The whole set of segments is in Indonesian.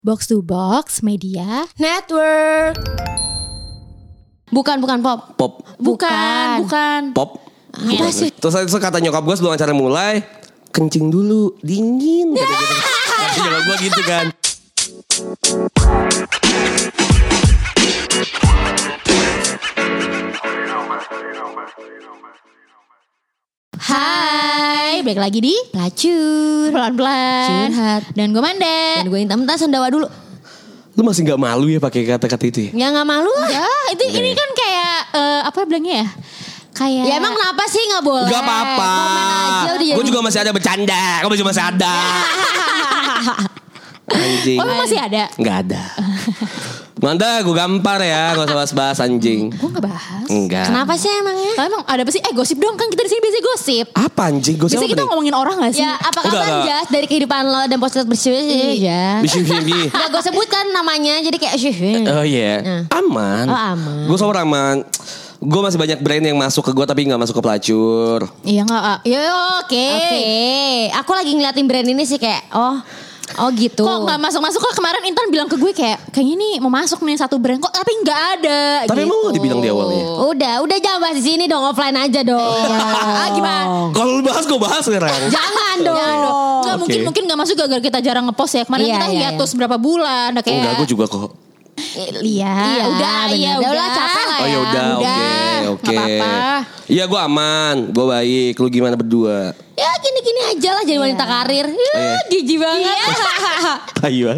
Box to Box Media Network. Bukan pop. Bukan Pop. Apa sih? Terus kata nyokap gue sebelum acara mulai, kencing dulu, dingin. Kata nyokap gue gitu kan. Hai, balik lagi di Pelacur. Pelan-pelan Curhat. Dan gue Manda. Dan gue Intan sendawa dulu. Lu masih gak malu ya pakai kata-kata itu ya? Ya gak malu lah. Ya, ini kan kayak apa bilangnya ya? Kayak Ya emang kenapa sih gak boleh? Gak apa-apa. Komen aja udah jadi. Gue juga masih ada bercanda. Gue masih ada. Anjing. Oh, masih ada? Gak ada. Manda, gue gampar ya. Gak usah bahas-bahas anjing. Gue gak bahas. Enggak. Kenapa sih emangnya? Kalau emang ada apa sih? Gosip dong, kan kita di sini biasanya gosip. Apa anjing? Gosip Biasanya apa kita nih? ngomongin orang gak sih? Ya apa Enggak, kabar enggak. Jas dari kehidupan lo dan positif bersih ya. Bishi-bishi. Gak gue sebutkan namanya jadi kayak Oh iya. Aman. Oh, aman. Gue super aman. Gue masih banyak brand yang masuk ke gue tapi gak masuk ke pelacur. Iya gak? Ya oke. Oke. Aku lagi ngeliatin brand ini sih kayak Oh gitu. Kok gak masuk-masuk? Kok kemarin Intan bilang ke gue kayaknya nih mau masuk nih satu brand. Kok tapi gak ada Tapi gitu. emang gak dibilang di awalnya? Udah jangan bahas di sini dong, offline aja dong. Gimana? Kalau lu bahas gue bahas sekarang. Jangan dong. Nggak Oke. mungkin gak masuk gara-gara kita jarang ngepost ya. Kemarin Iya, kita iya, hiatus berapa bulan. Udah kayak Enggak, gue juga kok. Iya, Iya bener. udah capek lah ya. Oh ya udah, oke. Nggak apa-apa. Iya gue aman, gue baik. Lu gimana berdua? Ya gini-gini aja lah jadi wanita karir. Iya. Jijik banget. Tayuan.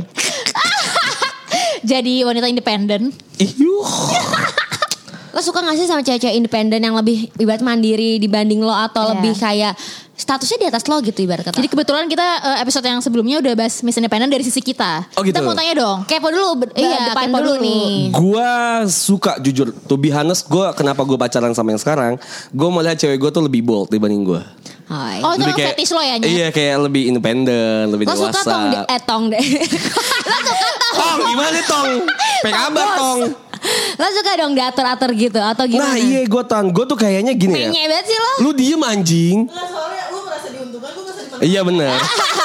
Jadi wanita independen. Iyuh. Lo suka gak sih sama cewek-cewek independen yang lebih ibarat mandiri dibanding lo atau Iya. lebih kayak statusnya di atas lo gitu ibarat kata. Jadi kebetulan kita episode yang sebelumnya udah bahas Miss Independent dari sisi kita. Oh, gitu. Kita mau tanya dong. kepo dulu, Iya, depan kepo dulu dulu. nih. Gue suka jujur. To be honest, kenapa gue pacaran sama yang sekarang? Gue melihat cewek gue tuh lebih bold dibanding gue. Hai. Oh itu emang fetish lo ya Nyet? Iya kayak lebih independen, lebih Lo dewasa. suka tong deh. Lo suka Tong gimana tong? Pengabar tong. Lo suka dong diatur-atur gitu atau gimana? Nah iya gue gue tuh kayaknya gini ya. Pengen banget sih lo. Lu diem anjing. Iya benar.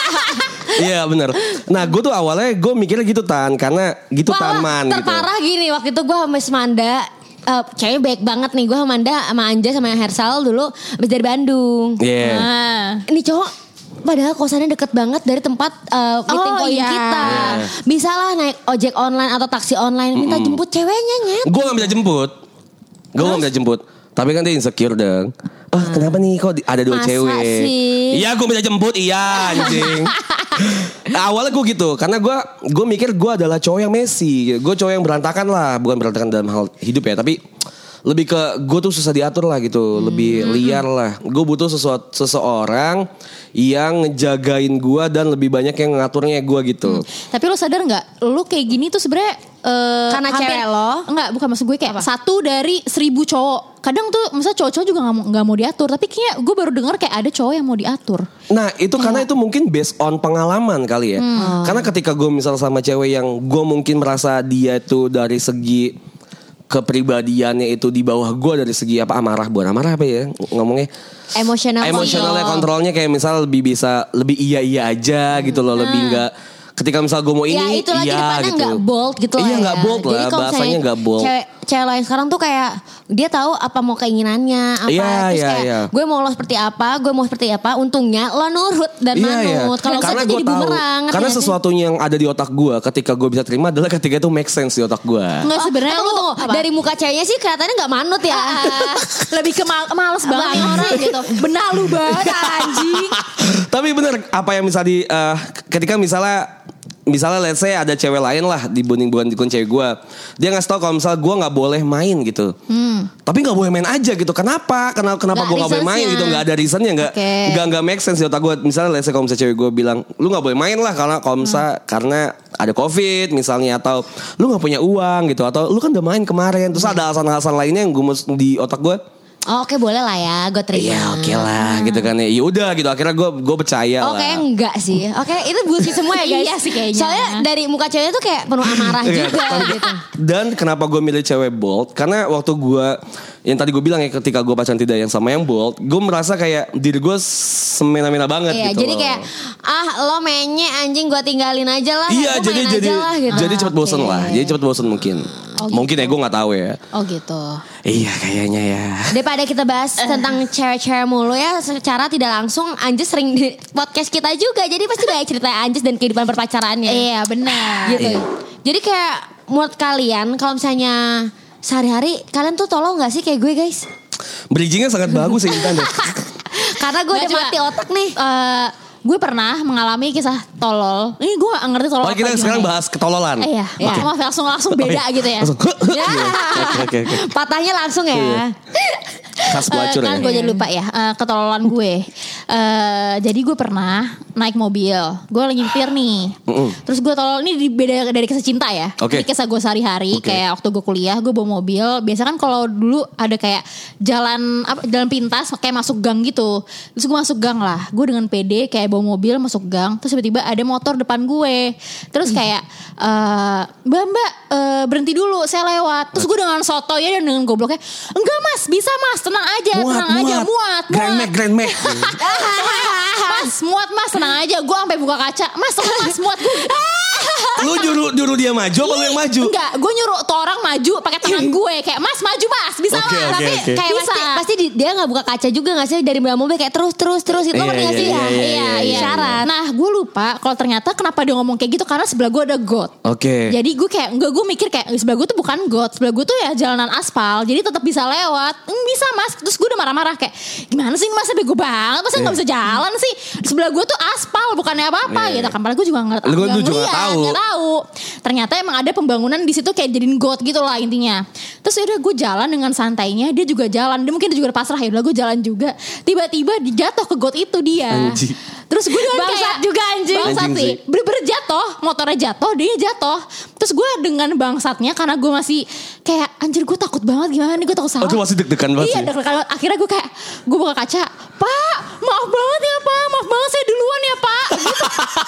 Iya benar. Nah gue tuh awalnya gue mikirnya gitu Tan. Karena gitu Tan man gitu. terparah gini waktu itu gue sama Manda. Cewek baik banget nih. Gue sama Manda sama Anja sama Hersal dulu abis dari Bandung. Iya. Nah. Ini cowok padahal kosannya deket banget dari tempat meeting Oh, point iya. kita. Iya. Bisa lah naik ojek online atau taksi online. Minta jemput ceweknya Nyet. Gue gak bisa jemput. Gue gak bisa jemput. Tapi kan dia insecure dong. Kenapa nih kok ada dua Masa cewek? sih? Iya gue bisa jemput. Iya anjing. Nah, awalnya gue gitu. Karena gue mikir gue adalah cowok yang messy. Gue cowok yang berantakan lah. Bukan berantakan dalam hal hidup ya. Tapi lebih ke gue tuh susah diatur lah gitu. Lebih liar lah. Gue butuh seseorang yang ngejagain gue dan lebih banyak yang ngaturnya gue gitu. Tapi lo sadar nggak? Lo kayak gini tuh sebenarnya Karena cewek lo? Enggak, bukan maksud gue kayak 1 dari 1000 cowok. Kadang tuh misalnya cowok-cowok juga nggak mau diatur. Tapi kayaknya gue baru dengar kayak ada cowok yang mau diatur. Nah itu karena itu mungkin based on pengalaman kali ya. Karena ketika gue misal sama cewek yang gue mungkin merasa dia itu dari segi kepribadiannya itu di bawah gue dari segi amarah apa ya ngomongnya. Emosionalnya kontrolnya kayak misal lebih iya aja gitu loh. Lebih enggak ketika misal gue mau ini Ya itu lagi iya depannya gitu. gak bold gitu Iya lah gak ya. bold Jadi lah. kalau Bahasanya misalnya gak bold. Cewek lain sekarang tuh kayak dia tahu apa mau keinginannya apa. Iya, Terus iya, kayak iya. gue mau lo seperti apa. Untungnya lo nurut dan manut. Kalau Karena enggak tuh gue jadi tahu. bumerang. ngerti Karena gak sih? sesuatunya yang ada di otak gue ketika gue bisa terima adalah ketika itu make sense di otak gue. Enggak sebenarnya Tunggu, lo apa? dari muka ceweknya sih kelihatannya gak manut ya. Lebih ke males banget orang gitu. Benalu banget anjing. Tapi bener apa yang ketika misalnya let's say ada cewek lain lah bukan cewek gue, dia ngasih tau kalau misalnya gue nggak boleh main gitu, tapi nggak boleh main aja gitu. Kenapa Nggak gue nggak boleh main reasons-nya. gitu? Nggak ada reasonnya, Oke. nggak make sense di otak gue. Misalnya let's say kalau misalnya cewek gue bilang lu nggak boleh main lah karena ada covid misalnya, atau lu nggak punya uang gitu, atau lu kan udah main kemarin, terus ada alasan-alasan lainnya yang gue di otak gue. Oke, boleh lah ya, gue terima. Iya oke lah gitu kan ya. Ya udah gitu akhirnya gue percaya lah. Oke, enggak sih. Oke, itu bullshit semua ya guys. Iya sih kayaknya. Soalnya dari muka ceweknya tuh kayak penuh amarah juga gitu. Dan kenapa gue milih cewek bold? Karena waktu gue yang tadi gue bilang ya, ketika gue pacaran tidak yang sama yang bold, gue merasa kayak diri gue semena-mena banget Iya, gitu. jadi loh. kayak lo menye anjing gue tinggalin aja lah. Iya Gua main aja lah, gitu. jadi cepet bosen lah. Jadi cepet bosen mungkin. Mungkin ya gue nggak tahu ya. Oh gitu. Iya kayaknya ya. Daripada kita bahas tentang cewek-cewek mulu ya, secara tidak langsung Anjas sering di podcast kita juga. Jadi pasti banyak cerita Anjas dan kehidupan perpacarannya. Iya benar. Gitu. Jadi kayak menurut kalian kalau misalnya sehari-hari kalian tuh tolong gak sih kayak gue guys? Bridgingnya sangat bagus sih Intan. Karena gue udah mati otak nih. Gue pernah mengalami kisah tolol. Ini gue gak ngerti tolol Oh kita apa sekarang gimana ya. bahas ketololan. Iya. Maaf langsung beda gitu ya. Langsung. Oke. Patahnya langsung ya. Khas pelacur Kan ya. gue jadi lupa ya ketololan gue. Jadi gue pernah naik mobil. Gue lagi nyetir nih. Terus gue tolol ini beda dari kisah cinta ya. Oke. Ini kisah gue sehari-hari. Kayak waktu gue kuliah gue bawa mobil. Biasa kan kalau dulu ada kayak jalan pintas kayak masuk gang gitu. Terus gue masuk gang lah. Gue dengan pede kayak bawa mobil masuk gang. Terus tiba-tiba ada motor depan gue. Terus kayak mbak berhenti dulu saya lewat. Terus gue dengan soto ya dan dengan gobloknya enggak mas bisa mas tenang aja muat Grand Mac. mas tenang aja gue sampai buka kaca mas muat gue. Lu nyuruh dia maju apa lu yang maju? Enggak, gue nyuruh tuh orang maju pakai tangan gue kayak mas maju mas bisa Oke, mas. oke, Tapi oke. Kayak bisa. pasti dia nggak buka kaca juga nggak sih dari dalam mobil kayak terus itu Iya, ngerti nggak sih? iya. Syarat. Nah gue lupa kalau ternyata kenapa dia ngomong kayak gitu karena sebelah gue ada got. Oke. Jadi gue kayak gue mikir kayak sebelah gue tuh bukan got, sebelah gue tuh ya jalanan aspal, jadi tetap bisa lewat. Bisa mas. Terus gue udah marah-marah kayak gimana sih mas bego banget, masa nggak bisa jalan sih? Sebelah gue tuh aspal bukannya apa-apa gitu. Kan padahal gue juga nggak tahu. Ternyata emang ada pembangunan di situ kayak jadiin got gitu lah intinya. Terus udah gue jalan dengan santainya, dia juga jalan. Dia mungkin juga udah pasrah ya udah gue jalan juga. Tiba-tiba jatuh ke got itu dia. Anjing. Terus gue dengan Bangsat kayak juga anjing. Bangsat Anjing sih. sih. Bener-bener jatuh, motornya jatuh, dia jatuh. Terus gue dengan bangsatnya karena gue masih kayak anjir gue takut banget gimana nih, gue takut salah. Aduh masih deg-degan banget Iya sih. deg-degan banget. Akhirnya gue kayak gue buka kaca, Pak maaf banget ya Pak, maaf banget saya duluan ya Pak. Gitu.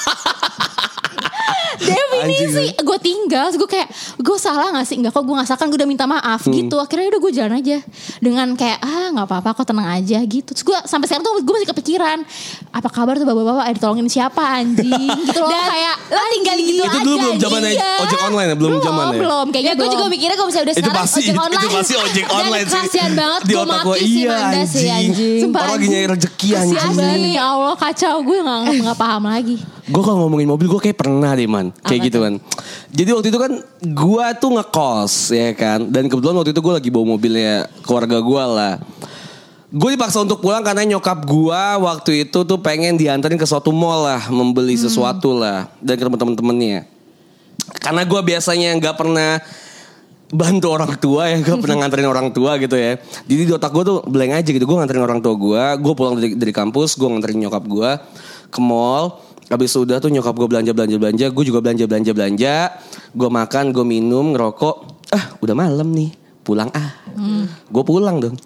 Definisi gue tinggal, terus gue kayak gue salah gak sih? Enggak kok, gue gak salah, kan gue udah minta maaf gitu. Akhirnya udah gue jalan aja dengan kayak gak apa-apa kok, tenang aja gitu. Terus gue sampai sekarang tuh gue masih kepikiran apa kabar tuh bapak-bapak, ditolongin siapa anjing gitu loh. Dan kayak lo tinggal gitu Itu dulu belum zaman ojek online ya, belum zaman ya. Belum Ya kayaknya gue juga belum. mikirnya kalau misalnya udah Itu sekarang pasti ojek online. itu pasti ojek online sih. Dan kasihan banget Di gue otak gue maki si iya Manda sih anjing. Sumpah, Orang lagi nyari rezeki anjing. Asli ya Allah kacau, gue gak paham lagi. Gue kalau ngomongin mobil gue kayak pernah deh man. Kayak gitu kan. Jadi waktu itu kan gue tuh ngekos ya kan. Dan kebetulan waktu itu gue lagi bawa mobilnya keluarga gue lah. Gue dipaksa untuk pulang karena nyokap gue waktu itu tuh pengen diantarin ke suatu mall lah. Membeli sesuatu lah. Dan ke temen-temennya. Karena gue biasanya gak pernah bantu orang tua ya. Gak pernah nganterin orang tua gitu ya. Jadi di otak gue tuh blank aja gitu. Gue nganterin orang tua gue. Gue pulang dari kampus. Gue nganterin nyokap gue ke mall. Habis udah tuh nyokap gue belanja. Gue juga belanja. Gue makan, gue minum, ngerokok. Udah malam nih. Pulang Gue pulang dong.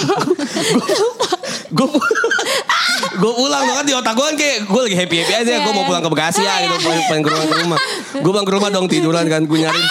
Gue pulang dong kan, di otak gue kan kayak gue lagi happy aja. Gue mau pulang ke Bekasi gitu. Pengen ke rumah. Gue pulang ke rumah dong, tiduran kan. Gue nyariin.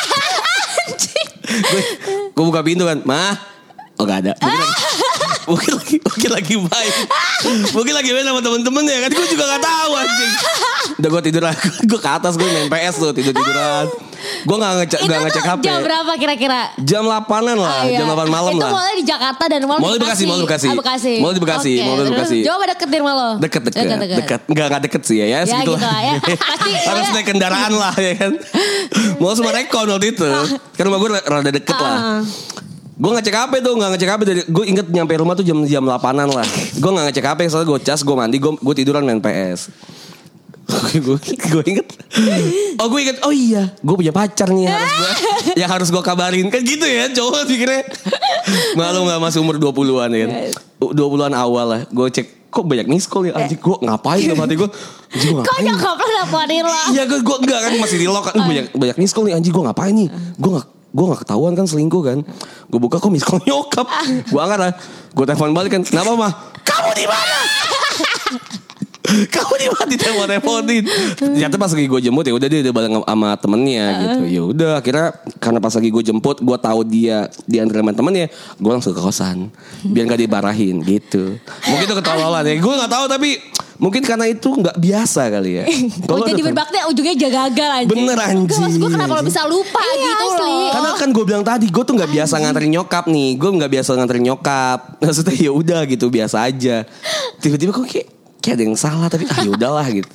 Gue buka pintu kan. Mah. Oh gak ada. Mungkin lagi main. Mungkin lagi main sama temen-temen ya kan. Gue juga gak tahu anjing. Udah gue tidur. Gue ke atas, gue main PS tuh, tiduran. Gue gak ngecek HP. Jam berapa kira-kira? Jam 8-an lah. Jam 8 malam itu lah. Itu mulai di Jakarta dan Mall di Bekasi. Mall di Bekasi. Jauh apa deket di rumah lo? Deket. Gak deket sih ya. Ya segitu gitu lah ya. Pasti harus naik kendaraan lah ya kan. Mau sama Rekon waktu itu. Kan rumah gue rada deket lah. Gue ngecek HP tuh, gak ngecek HP dari, gue inget nyampe rumah tuh jam 8-an lah. Gue gak ngecek HP, soalnya gue cas, gue mandi, gue tiduran main PS. Gue inget. Oh iya, gue punya pacar nih, harus gue kabarin. Kan gitu ya, cowok pikirnya. Malu gak masih umur 20-an ya kan. 20-an awal lah, gue cek. Kok banyak miss call ya anjing, gue ngapain sama hati gue. Kok nyokap lo nelfonin lo? Iya gue enggak kan, masih di lock kan. Banyak miss call nih anjing, gue ngapain nih. gue gak ketahuan kan selingkuh kan. Gue buka kok miss call nyokap. Gue angkat lah. Gue telepon balik kan. Kenapa mah? Kamu di mana? Kamu di mana? Ditelepon-teleponin. Ternyata pas lagi gue jemput ya udah dia udah bareng sama temennya gitu. Ya udah akhirnya karena pas lagi gue jemput gue tahu dia diantar sama temennya, gue langsung ke kosan biar gak dibarahin gitu. Mungkin itu ketololan ya. Gue gak tahu tapi mungkin karena itu gak biasa kali ya. Jadi berbakti ujungnya gagal anjing. Bener anjing. Maksud gue kenapa lo bisa lupa gitu loh. Karena kan gue bilang tadi gue tuh gak biasa nganterin nyokap nih. Gue gak biasa nganterin nyokap. Maksudnya ya udah gitu biasa aja. Tiba-tiba kok kayak ada yang salah tapi ya udahlah gitu.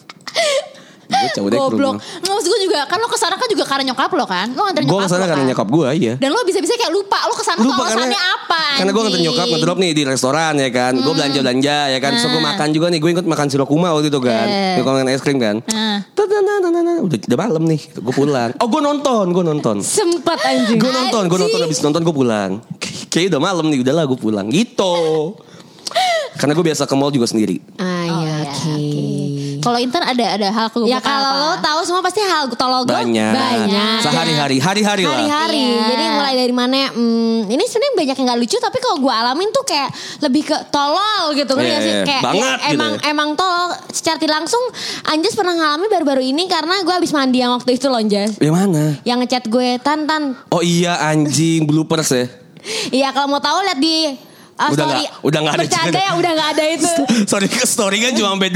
Goblok. Nggak, maksud gue juga kan lo kesana kan juga karena nyokap lo kan. Lo nganterin nyokap lo kan. Gue kesana karena nyokap gue iya. Dan lo bisa-bisa kayak lupa lo kesana tuh alasannya apa. Karena gue nganterin nyokap ngedrop nih di restoran ya kan. Gue belanja-belanja ya kan. So gue makan juga nih. Gue ikut makan Shirokuma waktu itu kan. Gue makan es krim kan. Udah malam nih. Gue pulang. Oh gue nonton. Sempat anjing. Gue nonton habis nonton gue pulang. Kayaknya udah malam nih. Udahlah gue pulang gitu. Karena gue biasa ke mall juga sendiri. Oke. Kalau Intan ada hal kegoblok Ya kalau lo tahu semua pasti hal tolol gue banyak. Sehari-hari lah. Hari-hari. Jadi mulai dari mana? Ini sebenarnya banyak yang nggak lucu tapi kalau gue alamin tuh kayak lebih ke tolol gitu kan sih? Kayak banget emang tolol. Secara tidak langsung Anjas pernah ngalamin baru-baru ini karena gue habis mandi yang waktu itu loh Anjas. Yang mana? Yang ngechat gue Tan. Oh iya anjing bloopers ya. Iya kalau mau tahu lihat di udah nggak ada. Bercanda ya udah nggak ada itu. Story kan cuma sampai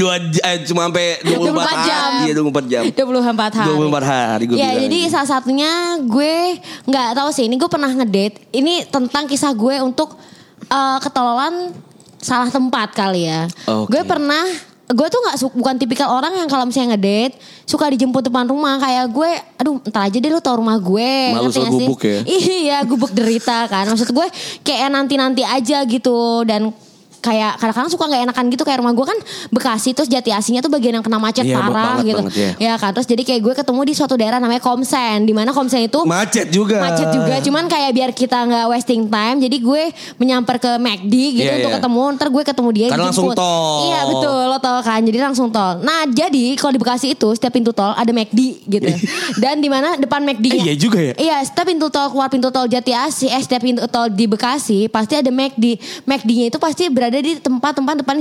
24 jam. Iya 24 jam. 24 hari. 24 hari gue ya, bilang. jadi salah satunya gue nggak tahu sih. Ini gue pernah ngedate. Ini tentang kisah gue untuk ketololan salah tempat kali ya. Okay. Gue tuh bukan tipikal orang yang kalau misalnya ngedate suka dijemput depan rumah. Kayak gue, aduh entar aja deh lu tau rumah gue. Malu soal gubuk ya. Iya gubuk derita kan. Maksud gue kayak nanti-nanti aja gitu. Dan kayak kadang-kadang suka gak enakan gitu. Kayak rumah gue kan Bekasi, terus Jati Asihnya tuh bagian yang kena macet parah gitu. Ya kan, terus jadi kayak gue ketemu di suatu daerah namanya Komsen. Dimana Komsen itu macet juga. Cuman kayak biar kita gak wasting time, jadi gue menyamper ke McD gitu untuk ketemu. Ntar gue ketemu dia karena langsung tol. Iya betul, lo tau kan. Jadi langsung tol. Nah jadi kalau di Bekasi itu setiap pintu tol ada McD gitu. Dan dimana depan McD-nya iya juga ya. Iya, setiap pintu tol keluar pintu tol Jati Asih, setiap pintu tol di Bekasi pasti ada McD. McD-nya itu pasti berada di tempat-tempat depan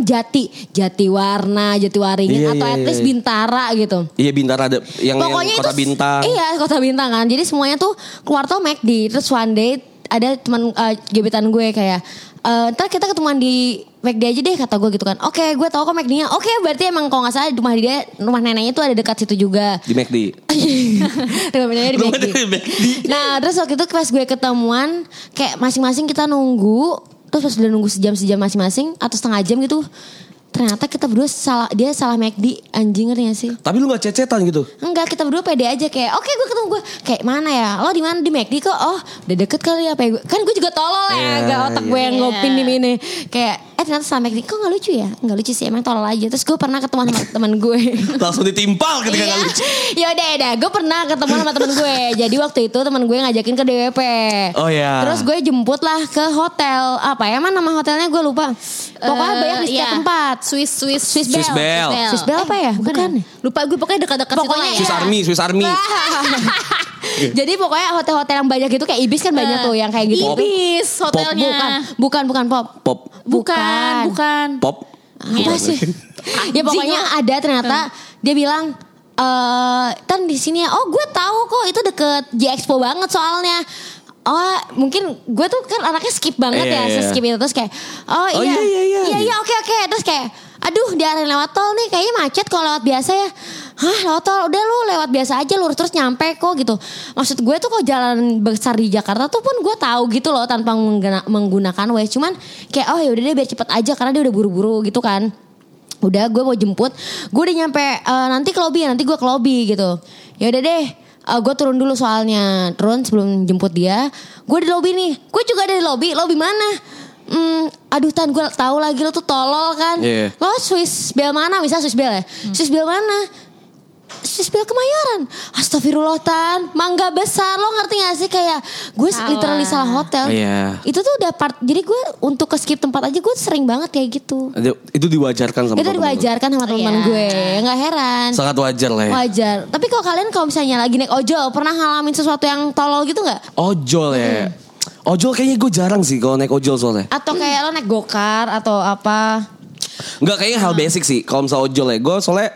Jatiwarna, Jatiwaringin atau at least Bintara gitu. Iya Bintara ada yang Kota Bintang. Iya Kota Bintang kan. Jadi semuanya tuh keluar tol McD. Terus one day ada teman gebetan gue kayak ntar kita ketemuan di McD aja deh kata gue gitu kan. Oke, gue tahu kok McD-nya. Oke, berarti emang kalau nggak salah rumah neneknya tuh ada dekat situ juga. Di McD. Rumah neneknya di McD. Nah terus waktu itu pas gue ketemuan kayak masing-masing kita nunggu. Terus pas udah nunggu sejam masing-masing atau setengah jam gitu, ternyata kita berdua dia salah McD. Anjing, ngerti gak sih? Tapi lu gak cecetan gitu? Enggak, kita berdua pede aja kayak oke, gue ketemu gue kayak mana ya, lo di mana? Di McD kok. Oh udah deket kali ya. Kan gue juga tolol ya, gak otak gue yang ngopin di ini kayak ternyata salah McD. Kok gak lucu ya? Gak lucu sih, emang tolol aja. Terus gue pernah ketemu sama teman gue. Langsung ditimpal ketika gak lucu. Yaudah gue pernah ketemu sama teman gue. Jadi waktu itu teman gue ngajakin ke DWP. Oh ya. Terus gue jemput lah ke hotel. Apa ya, nama hotelnya gue lupa. Pokoknya banyak di setiap tempat. Swiss Bell. Swiss Bell apa ya? Bukan. Lupa gue, pokoknya dekat-dekat situ lah ya. Swiss Army. Jadi pokoknya hotel-hotel yang banyak itu kayak Ibis kan banyak tuh yang kayak gitu. Ibis hotelnya. Bukan Pop. Bukan. Pop. Apa sih? Ya pokoknya ada ternyata dia bilang kan di sini ya. Oh gue tahu kok itu deket J-Expo banget soalnya. Oh mungkin gue tuh kan anaknya skip banget skip itu. Terus kayak iya oke. Terus kayak aduh diarahin lewat tol nih kayaknya macet kalau lewat biasa ya. Hah lewat tol udah lu lewat biasa aja lurus terus nyampe kok gitu. Maksud gue tuh kalau jalan besar di Jakarta tuh pun gue tahu gitu loh tanpa menggunakan Waze. Cuman kayak oh yaudah deh biar cepet aja karena dia udah buru-buru gitu kan. Udah gue mau jemput, gue udah nyampe nanti ke lobby ya, nanti gue ke lobby gitu. Yaudah deh. Gue turun dulu soalnya. Turun sebelum jemput dia. Gue di lobby nih. Gue juga ada di lobby. Lobby mana? Aduh Tan gue tahu lagi lo tuh tolol kan. Lo Swiss Bell mana? Misal Swiss Bell ya. Swiss Bell mana? Spill Kemayoran. Astagfirullah Tan, Mangga Besar. Lo ngerti gak sih kayak gue literally salah hotel. Iya. Itu tuh udah jadi gue untuk ke skip tempat aja gue sering banget kayak gitu. Itu diwajarkan sama Itu diwajarkan sama teman gue. Gak heran. Sangat wajar lah ya. Wajar. Tapi kalau misalnya lagi naik ojol, pernah ngalamin sesuatu yang tolol gitu gak? Ojol ya. Ojol kayaknya gue jarang sih kalau naik ojol soalnya. Atau kayak lo naik gokar atau apa? Enggak, kayaknya hal basic sih. Kalau misalnya ojol ya, gue soalnya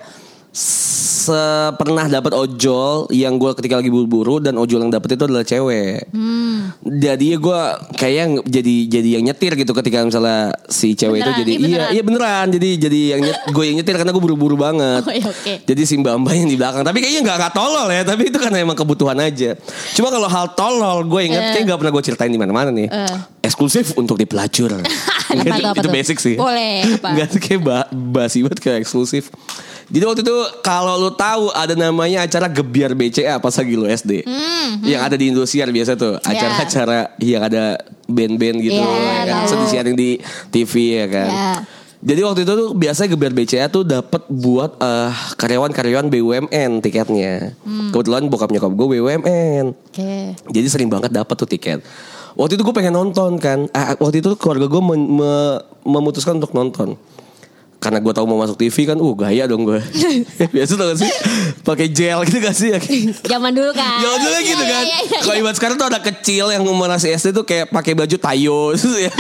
pernah dapat ojol yang gue ketika lagi buru-buru, dan ojol yang dapet itu adalah cewek. Jadi gue kayaknya jadi yang nyetir gitu ketika misalnya si cewek beneran, itu jadi iya beneran. Jadi yang gue yang nyetir karena gue buru-buru banget. Oh, iya, okay. Jadi si mbak-mbak yang di belakang. Tapi kayaknya nggak tolol ya. Tapi itu kan emang kebutuhan aja. Cuma kalau hal tolol gue ingat kayak nggak pernah gue ceritain di mana-mana nih. Eksklusif untuk di pelacur. Itu basic sih. Boleh. Apa? Gak sih kayak basi banget kayak eksklusif. Jadi waktu itu kalau lu tahu ada namanya acara Gebiar BCA pas lagi lu SD. Yang ada di Indosiar biasa tuh. Acara-acara yang ada band-band gitu ya kan. Disiarin di TV ya kan. Jadi waktu itu tuh biasanya Gebiar BCA tuh dapat buat karyawan-karyawan BUMN tiketnya. Kebetulan bokap nyokap gue BUMN. Jadi sering banget dapat tuh tiket. Waktu itu gue pengen nonton kan. Waktu itu keluarga gue memutuskan untuk nonton. Karena gue tahu mau masuk TV kan, gaya dong gue. Biasa tau gak sih, pakai gel gitu gak sih? Zaman dulu kan. Zaman dulu gitu kan. Kalau ibarat sekarang tuh ada kecil yang masih SD tuh kayak pakai baju tayo, ya.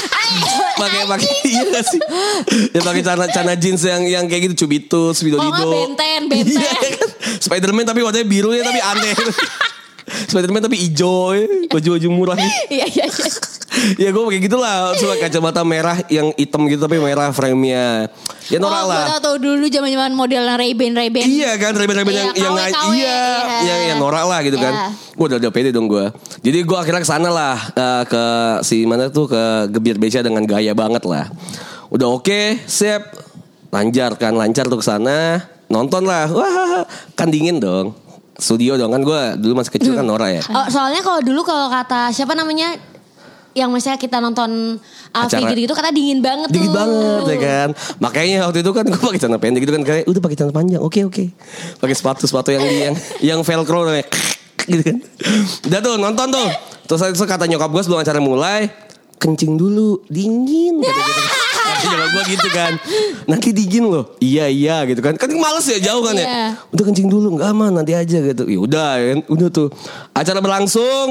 Pakai iya gak sih? Ya pakai celana jeans yang kayak gitu, Cubitus, Widodo. Benten. Spiderman tapi warnanya biru ya, tapi aneh. Spiderman tapi hijau ya. Baju-baju murah. Iya. Ya gue kayak gitulah. Cuma kacamata merah yang hitam gitu tapi merah frame-nya. Ya norak lah. Gue tau dulu zaman model Ray-Ban. Iya kan, Ray-Ban yang yang norak lah gitu kan. Gue udah pede dong gue. Jadi gue akhirnya kesana lah ke si mana tuh, ke Gebiar BCA dengan gaya banget lah. Udah oke, siap. Lancar tuh kesana. Nonton lah. Wah, kan dingin dong. Studio dong kan, gue dulu masih kecil kan norak ya. Soalnya kalau dulu kalau kata siapa namanya, yang misalnya kita nonton figure gitu, kata dingin banget tuh. Dingin banget ya kan. Makanya waktu itu kan gue pakai celana pendek gitu kan, kayak udah pakai celana panjang. Oke. Pakai sepatu yang velcro gitu kan. Udah tuh nonton tuh. Terus kata nyokap gue sebelum acara mulai, kencing dulu, dingin kata gitu. Nyokap gue gitu kan, nanti dingin loh. Iya gitu kan males ya, jauh kan ya. Udah kencing dulu, nggak aman nanti aja gitu. Ya udah tuh acara berlangsung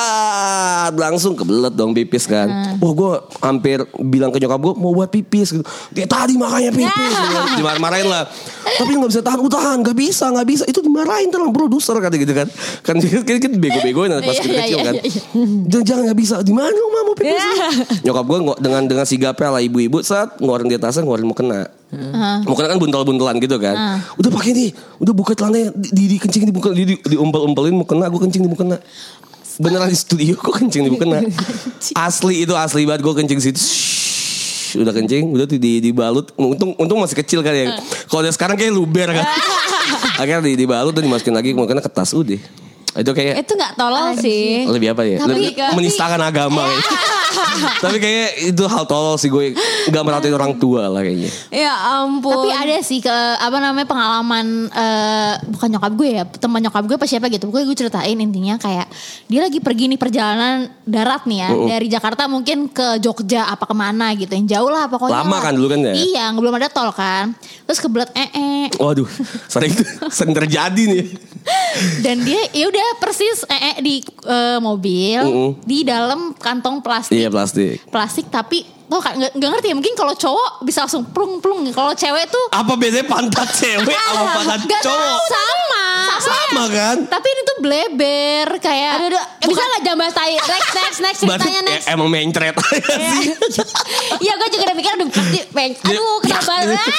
kebelet dong pipis kan. Wah gue hampir bilang ke nyokap gue mau buat pipis gitu. Dia tadi makanya pipis dimarahin lah. Tapi nggak bisa tahan, nggak bisa itu dimarahin terang produser kata gitu kan kita bego-begoin pas kecil kan. Jangan nggak bisa, di mana mau pipis? Nyokap gue dengan sigapnya lah, ibu-ibu saat ngeluarin di atasnya, ngeluarin mukena. Mukena kan buntel-buntelan gitu kan. Udah pakai nih, udah buka celananya, dikencing di mukena, diumpel-umpelin mukena, gue kencing di mukena. Beneran di studio gue kencing di mukena. Asli banget gue kencing situ. Udah kencing, udah dibalut. Untung masih kecil kan ya. Kalau udah sekarang kayak luber kan. Akhirnya dibalut dan dimasukin lagi mukena ke tas udah. Itu kayak itu nggak tolol sih. Lebih apa ya? Lebih menistakan agama ya. Tapi kayaknya itu hal tolol sih, gue gak merhatiin orang tua lah kayaknya. Ya ampun. Tapi ada sih pengalaman bukan nyokap gue ya, teman nyokap gue apa siapa gitu. Pokoknya gue ceritain intinya kayak dia lagi pergi nih perjalanan darat nih ya, dari Jakarta mungkin ke Jogja apa kemana gitu, yang jauh lah pokoknya. Lama kan dulu kan ya? Iya, belum ada tol kan. Terus kebelet Waduh, sering terjadi nih. Dan dia ya udah persis di mobil, di dalam kantong plastik. Iya, plastik tapi nggak ngerti ya, mungkin kalau cowok bisa langsung plung. Kalau cewek tuh apa bedanya pantat cewek sama pantat cowok? Sama kan? Tapi ini tuh bleber kayak. Aduh, bisa nggak jambas tai? Next ceritanya next. Emang mencret aja sih. Iya, gue juga udah mikir pasti aduh kenapa?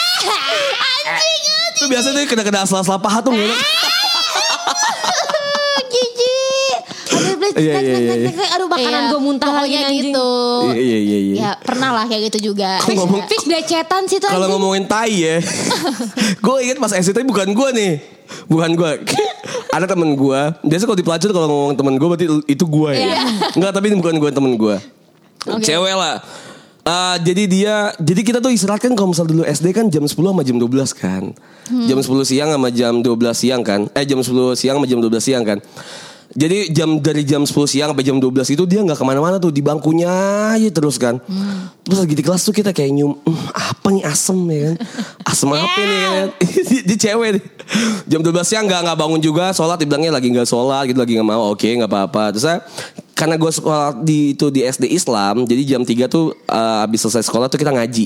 Anjing. Itu biasa tuh kena asal-asal paha tuh. Aduh makanan gue muntah lagi gitu. Iya. Ya pernah lah kayak gitu juga. Fix belecetan sih tuh. Kalau ngomongin tai ya, gue inget pas SD bukan gue nih. Ada temen gue. Biasa kalau di pelacur kalau ngomong temen gue berarti itu gue ya. Enggak, tapi ini bukan gue, temen gue. Cewek lah. Jadi kita tuh istirahat kan kalau misal dulu SD kan jam 10 sama jam 12 kan. Jam 10 siang sama jam 12 siang kan. Jam 10 siang sama jam 12 siang kan. Jadi dari jam 10 siang sampai jam 12 itu dia gak kemana-mana tuh, di bangkunya aja terus kan. Terus lagi di kelas tuh kita kayak nyium, apa nih asem ya kan. Asem apa nih kan. Di cewek nih. Jam 12 siang gak bangun juga, sholat dibilangnya lagi gak sholat gitu, lagi gak mau. Oke, gak apa-apa. Terus karena gue sekolah di SD Islam, jadi jam 3 tuh habis selesai sekolah tuh kita ngaji.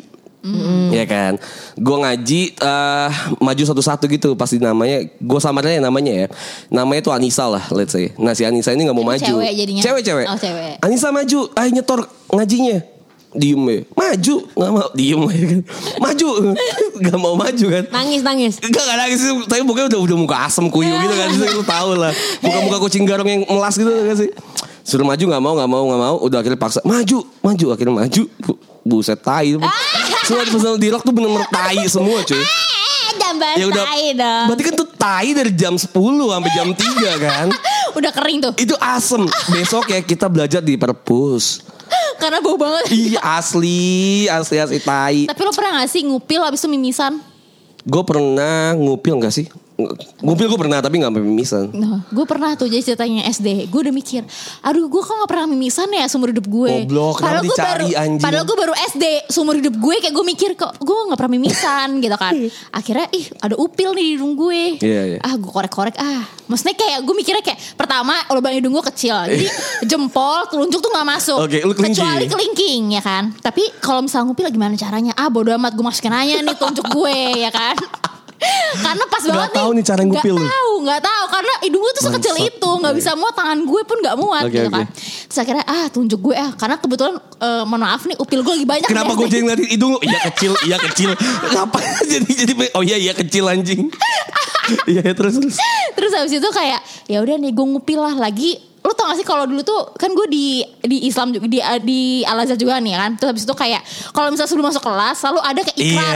Ya kan, gue ngaji maju satu-satu gitu. Pasti namanya, gue samarin namanya ya, namanya tuh Anissa lah, let's say. Nah si Anissa ini gak mau maju. Cewek jadinya. Cewek. Oh, cewek. Anissa maju, nyetor ngajinya. Diem ya, maju gak mau, diem ya kan. Maju, gak mau maju kan. Nangis. Gak nangis, tapi mukanya udah muka asem kuyu gitu kan. Lu tau lah, muka kucing garong yang melas gitu kan sih. Suruh maju gak mau. Udah akhirnya paksa maju. Akhirnya maju. Buset tai. Semua personal di rock tuh bener-bener tai semua cuy. Jamban Ya udah, tai dong. berarti kan tuh tai dari jam 10 sampai jam 3 kan. Udah kering tuh. Itu asem. Besok ya kita belajar di perpus. Karena bau banget. Iya asli tai. Tapi lo pernah gak sih ngupil abis itu mimisan? Gue pernah ngupil gak sih? Ngupil gue pernah tapi gak sampai mimisan. Nah, gue pernah tuh jadi ceritanya SD. Gue udah mikir, aduh gue kok gak pernah mimisan ya seumur hidup gue. Goblok, kenapa dicari anjing? Padahal gue baru SD seumur hidup gue. Kayak gue mikir kok gue gak pernah mimisan gitu kan. Akhirnya ada upil nih di hidung gue. Iya. Gue korek-korek maksudnya kayak gue mikirnya kayak pertama lubang hidung gue kecil. Jadi jempol, telunjuk tuh gak masuk. Oke, lu kelingking. Kecuali kelingking ya kan. Tapi kalau misalnya ngupil gimana caranya? Bodo amat gue masukin aja nih telunjuk gue ya kan. Karena pas banget nih. Gak tahu nih cara ngupil. Gak tahu karena hidung gue tuh sekecil itu, nggak bisa muat, tangan gue pun nggak muat gitu kan. Terus akhirnya tunjuk gue karena kebetulan mohon maaf nih upil gue lagi banyak. Kenapa gue jadi ngeliatin hidung? Iya kecil. Ngapain jadi iya kecil anjing. Iya terus. Terus habis itu kayak ya udah nih gue ngupil lah lagi. Lu tau gak sih kalau dulu tuh kan gue di Islam juga di Al Azhar juga nih kan. Terus habis itu kayak kalau misalnya sebelum masuk kelas selalu ada kayak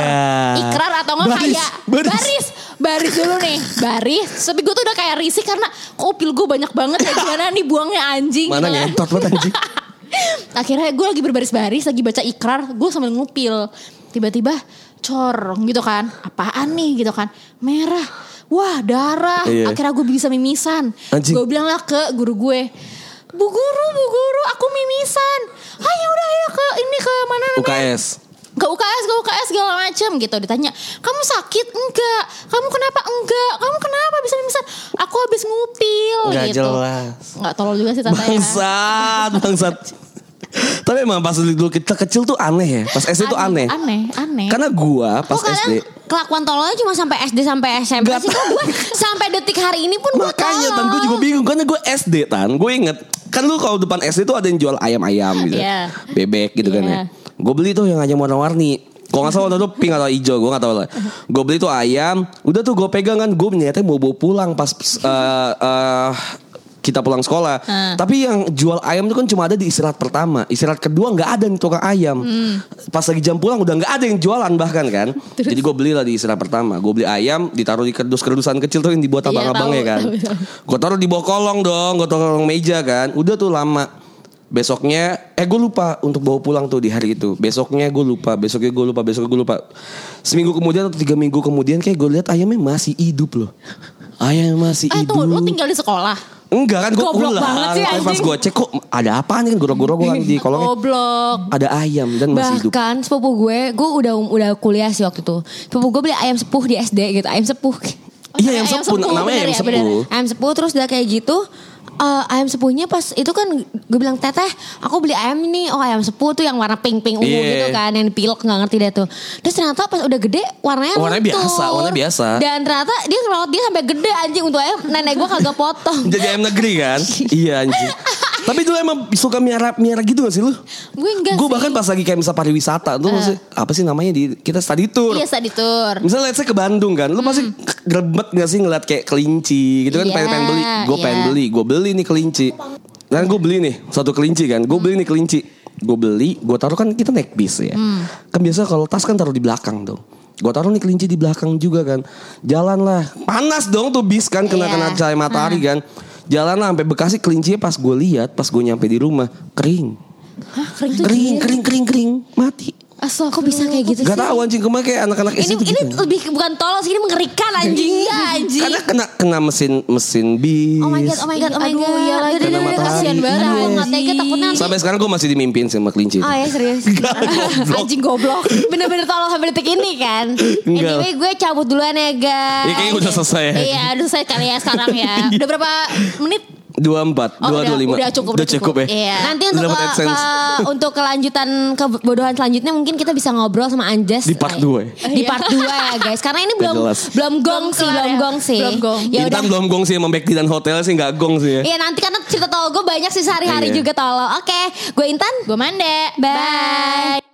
ikrar atau enggak kayak baris dulu nih. Tapi gue tuh udah kayak risih karena upil gue banyak banget ya, gimana nih buangnya anjing. Mana ngentot banget anjing. Akhirnya gue lagi berbaris-baris, lagi baca ikrar, gue sambil ngupil. Tiba-tiba corong gitu kan. Apaan nih gitu kan. Merah. Wah darah. Iya. Akhirnya gue bisa mimisan. Gue bilang lah ke guru gue, Bu guru aku mimisan. Ya udah ya ke mana namanya? UKS. Ke UKS segala macam gitu. Ditanya, kamu sakit? Enggak. Kamu kenapa? Enggak. Kamu kenapa bisa mimisan? Aku habis ngupil. Enggak gitu. jelas. Enggak tolol juga sih tante ya. Bangsat. Tapi emang pas dulu kita kecil tuh aneh ya. Pas SD tuh aneh. Aneh. Karena gua pas SD. Kelakuan tololnya cuma sampai SD sampai SMP sih. Gue sampai detik hari ini pun gue makanya tolol. Tan gue juga bingung karena gue SD Tan. Gue inget kan lu kalau depan SD tuh ada yang jual ayam-ayam gitu. Yeah. Bebek gitu kan ya. Gue beli tuh yang ayam warna-warni. Kalau gak salah waktu itu pink atau hijau, gue gak tahu lah. Gue beli tuh ayam, udah tuh gue pegang kan, gue niatnya mau bawa pulang pas kita pulang sekolah. Tapi yang jual ayam itu kan cuma ada di istirahat pertama. Istirahat kedua gak ada nih tukang ayam. Pas lagi jam pulang udah gak ada yang jualan bahkan kan. Terus? Jadi gue belilah di istirahat pertama. Gue beli ayam, ditaruh di kerdus-kerdusan kecil tuh yang dibuat abang-abangnya kan. Gue taruh di bawah kolong dong, gue taruh kolong meja kan. Udah tuh lama. Besoknya gue lupa untuk bawa pulang tuh di hari itu. Besoknya gue lupa. Seminggu kemudian atau 3 minggu kemudian kayak gue lihat ayamnya masih hidup loh. Ayamnya masih hidup. Tunggu, lu tinggal di sekolah? Enggak kan gue pulang. Tapi pas gue cek kok ada apaan kan goro-goro gue kan di kolongnya. Goblok. Ada ayam dan masih hidup. Bahkan sepupu gue udah kuliah sih waktu itu. Sepupu gue beli ayam sepuh di SD gitu, ayam sepuh. Iya ayam sepuh namanya ayam sepuh. Ayam sepuh terus udah kayak gitu. Ayam sepuhnya pas itu kan gue bilang teteh aku beli ayam ini, ayam sepuh tuh yang warna pink ungu gitu kan, yang dipilok nggak ngerti deh tuh. Terus ternyata pas udah gede warnanya biasa dan ternyata dia ngelawat dia sampai gede anjing. Untuk ayam nenek gue kagak potong. Jadi ayam negeri kan. Iya anjing. Tapi dulu emang suka miara gitu gak sih lu? Gue enggak sih. Gue bahkan pas lagi kayak misal pariwisata tuh apa sih namanya kita study tour. Iya study tour. Misalnya let's say ke Bandung kan, lu pasti gerbet gak sih ngeliat kayak kelinci gitu kan, pengen beli. Gue pengen beli, gue beli nih kelinci. Dan gue beli nih satu kelinci kan, gue beli nih kelinci. Gue beli, gue taruh kan kita naik bis ya. Kan biasa kalau tas kan taruh di belakang dong. Gue taruh nih kelinci di belakang juga kan. Jalan lah, panas dong tuh bis kan, kena cahaya matahari kan. Jalan lah sampai Bekasi, kelincinya pas gue lihat, pas gue nyampe di rumah kering. Hah, kering tuh Kering mati. Asal kok bisa kayak gitu sih? Gak tahu anjing, kemarin kayak anak-anak Ini SD gitu. lebih bukan tolol sih, ini mengerikan anjing. Iya anjing. Karena kena mesin bis. Oh my god. Aduh, iya lagi. Kena matahari. Kasian banget. Iya. Gue gak tega takutnya nanti. Sampai sekarang gue masih dimimpin sama kelinci. Oh ya serius. Anjing goblok. Bener-bener tolol sampai detik ini kan. Enggak. Anyway gue cabut duluan ya guys. Ini kayaknya udah selesai ya. Iya, udah selesai kali ya sekarang ya. Udah berapa menit? 24, Oh, 225. udah cukup ya. Iya. Nanti untuk Dapat AdSense. untuk kelanjutan kebodohan selanjutnya mungkin kita bisa ngobrol sama Anjas Di part 2 ya. Di part 2 ya guys. Karena ini Gak jelas. belum gong sih. Belum gong. Ya udah. Intan belum gong sih, sama Bekti dan hotel sih gak gong sih ya. Iya nanti karena cerita tolol gue banyak sih sehari-hari Iya. juga tolol. Oke, gue Intan. Gue Mande. Bye.